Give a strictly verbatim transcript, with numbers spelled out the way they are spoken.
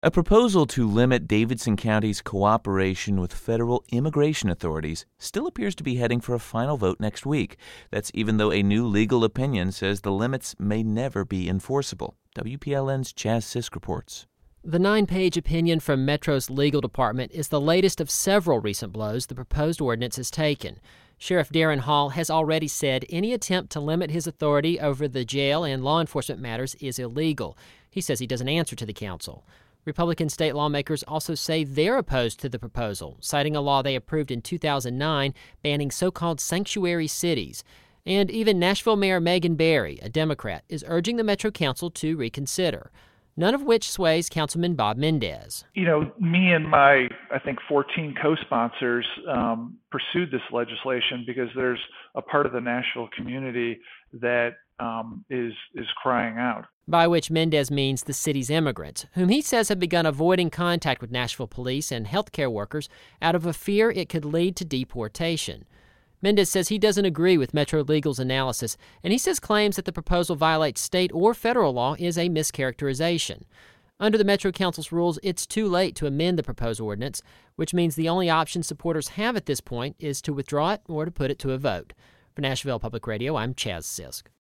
A proposal to limit Davidson County's cooperation with federal immigration authorities still appears to be heading for a final vote next week. That's even though a new legal opinion says the limits may never be enforceable. W P L N's Chaz Sisk reports. The nine-page opinion from Metro's legal department is the latest of several recent blows the proposed ordinance has taken. Sheriff Darren Hall has already said any attempt to limit his authority over the jail and law enforcement matters is illegal. He says he doesn't answer to the council. Republican state lawmakers also say they're opposed to the proposal, citing a law they approved in two thousand nine banning so-called sanctuary cities. And even Nashville Mayor Megan Barry, a Democrat, is urging the Metro Council to reconsider, none of which sways Councilman Bob Mendez. You know, me and my, I think, fourteen co-sponsors um, pursued this legislation because there's a part of the Nashville community that um, is is crying out. By which Mendez means the city's immigrants, whom he says have begun avoiding contact with Nashville police and healthcare workers out of a fear it could lead to deportation. Mendez says he doesn't agree with Metro Legal's analysis, and he says claims that the proposal violates state or federal law is a mischaracterization. Under the Metro Council's rules, it's too late to amend the proposed ordinance, which means the only option supporters have at this point is to withdraw it or to put it to a vote. For Nashville Public Radio, I'm Chaz Sisk.